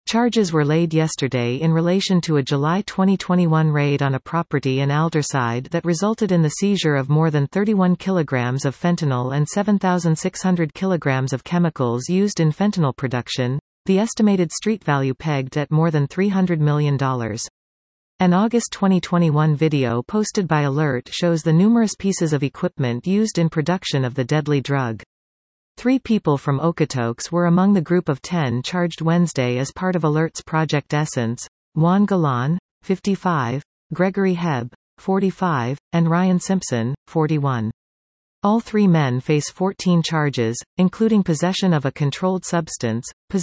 Charges were laid yesterday in relation to a July 2021 raid on a property in Aldershot that resulted in the seizure of more than 31 kilograms of fentanyl and 7,600 kilograms of chemicals used in fentanyl production, the estimated street value pegged at more than $300 million. An August 2021 video posted by Alert shows the numerous pieces of equipment used in production of the deadly drug. 3 people from Okotoks were among the group of 10 charged Wednesday as part of Alert's Project Essence: Juan Galan, 55, Gregory Hebb, 45, and Ryan Simpson, 41. All 3 men face 14 charges, including possession of a controlled substance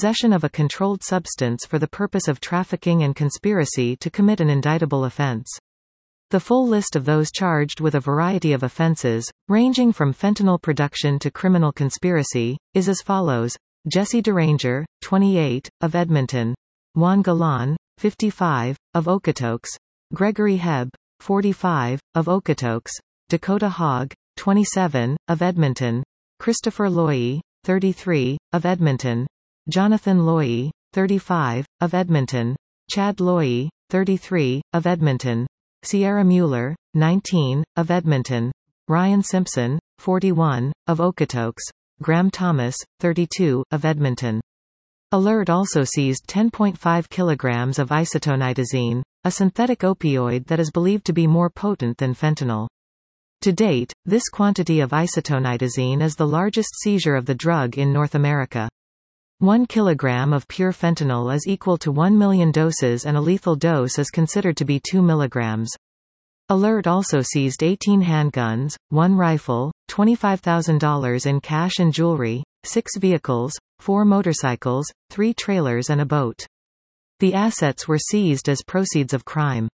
for the purpose of trafficking and conspiracy to commit an indictable offense. The full list of those charged with a variety of offenses, ranging from fentanyl production to criminal conspiracy, is as follows: Jesse DeRanger, 28, of Edmonton; Juan Galan, 55, of Okotoks; Gregory Hebb, 45, of Okotoks; Dakota Hogg, 27, of Edmonton; Christopher Loyi, 33, of Edmonton; Jonathan Loyi, 35, of Edmonton; Chad Loyi, 33, of Edmonton; Sierra Mueller, 19, of Edmonton; Ryan Simpson, 41, of Okotoks; Graham Thomas, 32, of Edmonton. Alert also seized 10.5 kilograms of isotonitazine, a synthetic opioid that is believed to be more potent than fentanyl. To date, this quantity of isotonitazine is the largest seizure of the drug in North America. 1 kilogram of pure fentanyl is equal to 1 million doses, and a lethal dose is considered to be 2 milligrams. Alert also seized 18 handguns, 1 rifle, $25,000 in cash and jewelry, 6 vehicles, 4 motorcycles, 3 trailers and a boat. The assets were seized as proceeds of crime.